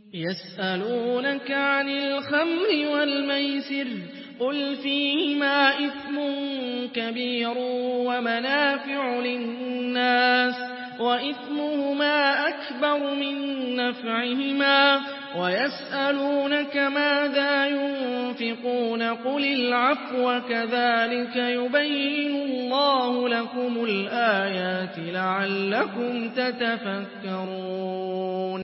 يسألونك عن الخمر والميسر قل فيهما إثم كبير ومنافع للناس وإثمهما أكبر من نفعهما ويسألونك ماذا ينفقون قل العفو كذلك يبين الله لكم الآيات لعلكم تتفكرون